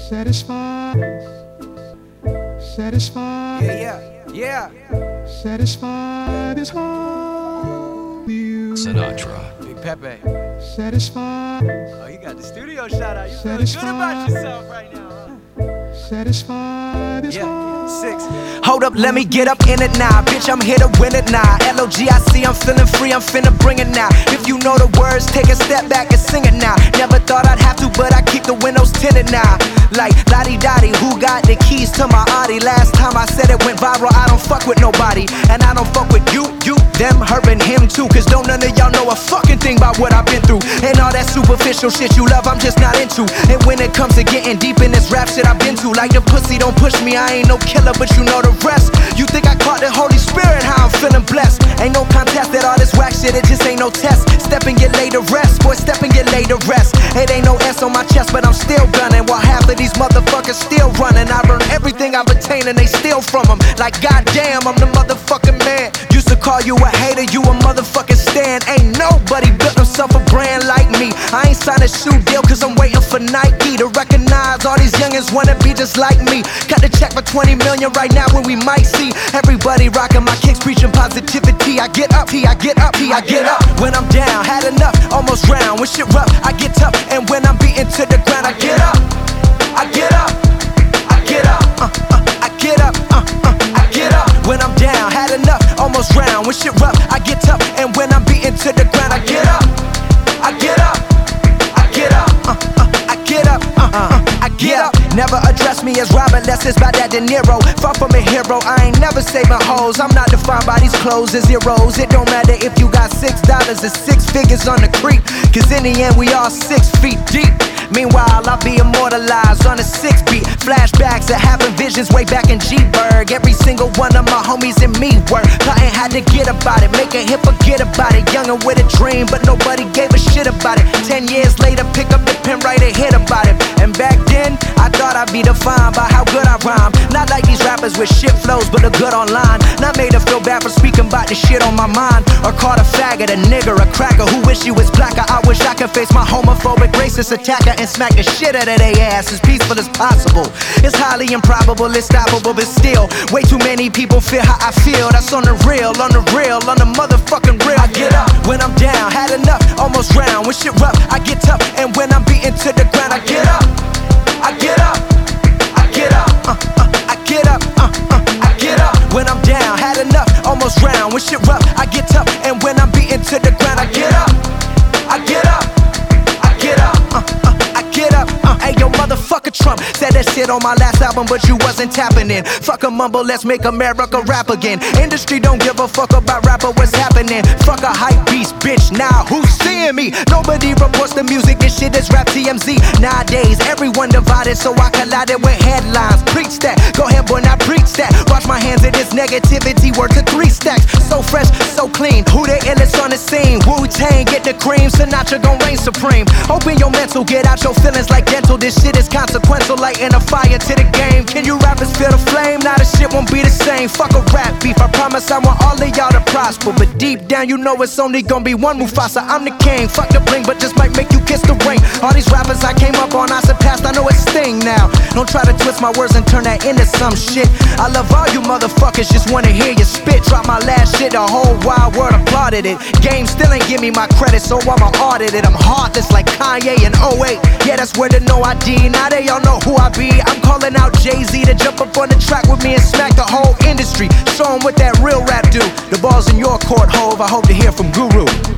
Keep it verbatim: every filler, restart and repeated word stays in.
Satisfied, satisfied, Yeah, yeah, yeah. satisfied is all you. Sinatra. Big Pepe. Satisfied, Oh, you got the studio shout out. You feeling good about yourself right now, huh? satisfied is Yeah, all. six. Hold up, let me get up in it now. Bitch, I'm here to win it now. L O G I C, I'm feeling free, I'm finna bring it now. If you know the words, take a step back and sing it now. Never thought I'd have to, but I keep the windows tinted now. Like, lottie-dottie, who got the keys to my Audi? Last time I said it went viral, I don't fuck with nobody. And I don't fuck with you, you, them, her, and him too. Cause don't none of y'all know a fucking thing about what I've been through. And all that superficial shit you love, I'm just not into. And when it comes to getting deep in this rap shit I've been to, like the pussy don't push me, I ain't no killer, but you know the rest. You think I caught the Holy Spirit, how I'm feeling blessed. Ain't no contest at all this whack shit, it just ain't no test. Step and get laid to rest, boy, step and get laid to rest. It ain't no S on my chest, but I'm still gunning. While half of these motherfuckers still running. I earned everything I've attained and they steal from them. Like goddamn, I'm the motherfucking man. Used to call you a hater, you a motherfucking stan. Ain't nobody built himself a brand like me. I ain't signed a shoe deal cause I'm waiting for Nike to recognize all these youngins wanna be just like me. Cut the check for twenty million right now when we might see everybody rocking my kicks, preaching positivity. I get up, I get up, I get up. When I'm down, had enough, almost drowned. When shit rough, I get tough. And when I'm beaten to the ground, I get up. I get up, I get up, uh, uh, I get up, uh, uh, I get up. When I'm down, had enough, almost drowned. When shit rough, I get tough. And when I'm beaten to the ground, I get up. I get up, I get up, uh, uh, I get up, uh, uh, I get up. Never address me as Robert, less it's by that De Niro. Far from a hero, I ain't never saving hoes. I'm not defined by these clothes as zeros. It don't matter if you got six dollars or six figures on the creep, cause in the end we all six feet deep. Meanwhile, I'll be immortalized on a six beat. Flashbacks of having visions way back in G-Berg. Every single one of my homies and me were plotting how to get about it, make a hit, forget about it. Youngin' with a dream, but nobody gave a shit about it. Ten years later, pick up the pen, write a hit about it. And back then, I thought I'd be defined by how good I rhyme. Not like these rappers with shit flows, but a good online. Not made to feel bad for speaking about the shit on my mind. Or called a faggot, a nigger, a cracker who wish he was blacker. I wish I could face my homophobic, racist attacker and smack the shit out of their ass as peaceful as possible. It's highly improbable, it's stoppable, but still way too many people feel how I feel. That's on the real, on the real, on the motherfucking real. I get up when I'm down, had enough, almost drowned. When shit rough, I get tough. And when I'm beaten to the ground, I get up. I get up, I get up, uh, uh, I get up, uh, uh, I get up. When I'm down, had enough, almost drowned. When shit rough, I get tough. And when I'm beaten to the ground, I get up. I get up, I get up, uh, uh, I get up, uh. Hey yo, motherfucker Trump said that shit on my last album, but you wasn't tapping in. Fuck a mumble, let's make America rap again. Industry don't give a fuck about rapper, what's happening? Fuck a hype beast, bitch, now who's seeing me? Nobody reports the music, this shit is rap T M Z. Nowadays, everyone divided, so I collided with headlines. Preach that, go ahead boy, now preach that. Wash my hands of this negativity, word to three stacks. So fresh, so clean, who the illest on the scene? Wu-Tang, get the cream, Sinatra gon' reign supreme. Open your mental, get out your feelings like dental. This shit is consequential, lighting a fire to the game. Can you rappers feel the flame? Now this shit won't be the same. Fuck a rap beef, I promise I want all of y'all to prosper. But deep down you know it's only gonna be one Mufasa. I'm the king, fuck the bling, but just might make you kiss the ring. All these rappers I came up on, I surpassed, I know it's Sting now. Don't try to twist my words and turn that into some shit. I love all you motherfuckers, just wanna hear you spit. Drop my last shit, the whole wide world applauded it. Game still ain't give me my credit, so I'ma audit it. I'm heartless like Kanye in oh eight. Yeah, that's where the no I D. Now they all know who I be. I'm calling out Jay-Z to jump up on the track with me and smack the whole industry. Show 'em what that real rap do. The ball's in your court, Hove. I hope to hear from Guru.